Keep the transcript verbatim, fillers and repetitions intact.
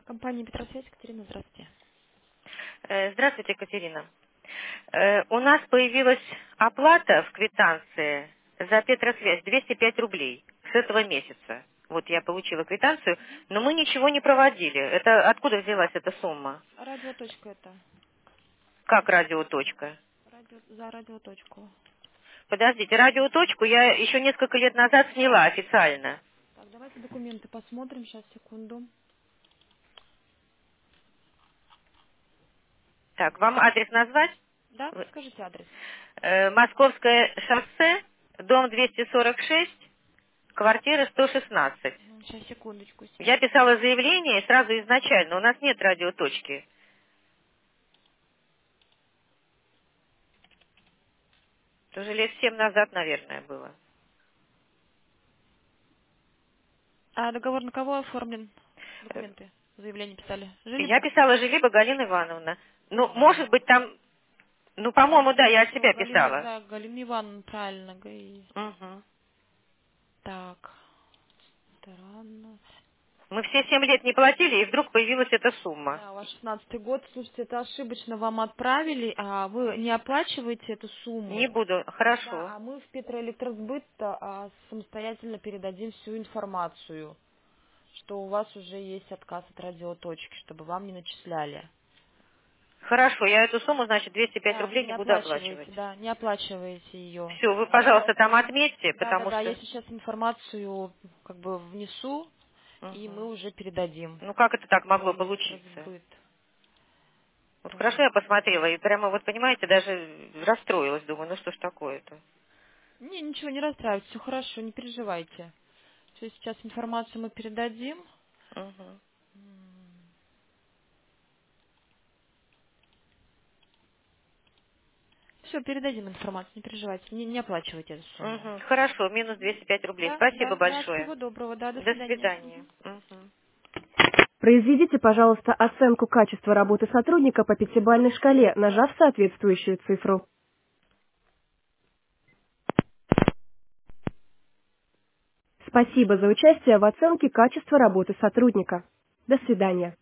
Компания Петросвязь, Екатерина, здравствуйте. Э, Здравствуйте, Екатерина. Э, У нас появилась оплата в квитанции за Петросвязь двести пять рублей с этого месяца. Вот я получила квитанцию, но мы ничего не проводили. Это откуда взялась эта сумма? Радиоточка это. Как радиоточка? Радио, за радиоточку. Подождите, радиоточку я еще несколько лет назад сняла официально. Так, давайте документы посмотрим. Сейчас, секунду. Так, вам адрес назвать? Да, скажите адрес. Э, Московское шоссе, дом двести сорок шесть, квартира сто шестнадцать. Сейчас, секундочку. Я писала заявление сразу изначально. У нас нет радиоточки. Это уже лет семь назад, наверное, было. А договор на кого оформлен? Э, Документы. Заявление писали. Я Жилиба? писала Желиба Галина Ивановна. Ну, А, может быть, там... Ну, по-моему, да, я от все, себя Галина, писала. да, Галина Ивановна, правильно. ГАИ. Мгм. Так, странно. Мы все семь лет не платили, и вдруг появилась эта сумма. Да, у вас шестнадцатый год. Слушайте, это ошибочно вам отправили, а вы не оплачиваете эту Не сумму. буду. Да, Хорошо. а мы в Петроэлектросбыт а, самостоятельно передадим всю информацию, что у вас уже есть отказ от радиоточки, чтобы вам не начисляли. Хорошо, я эту сумму, значит, двести пять Да, рублей не не буду оплачивать. оплачиваете, да, не оплачиваете ее. Все, вы, пожалуйста, там отметьте, Да, да, потому да, я что... сейчас информацию как бы внесу, и мы Мгм. уже передадим Ну, как это так могло получиться? Петроэлектросбыт. Вот хорошо Так. я посмотрела, и прямо, вот понимаете, даже расстроилась. Думаю, ну что ж такое-то? Не, ничего, не расстраивайтесь, все хорошо, не переживайте. Все, сейчас информацию мы передадим. Мгм. Все, передадим информацию, не переживайте, не, не оплачивайте эту сумму. Мгм. Хорошо, минус двести пять рублей. Да, Спасибо да, да, большое. всего доброго, да, до До свидания. свидания. Мгм. Произведите, пожалуйста, оценку качества работы сотрудника по пятибалльной шкале, нажав соответствующую цифру. Спасибо за участие в оценке качества работы сотрудника. До свидания.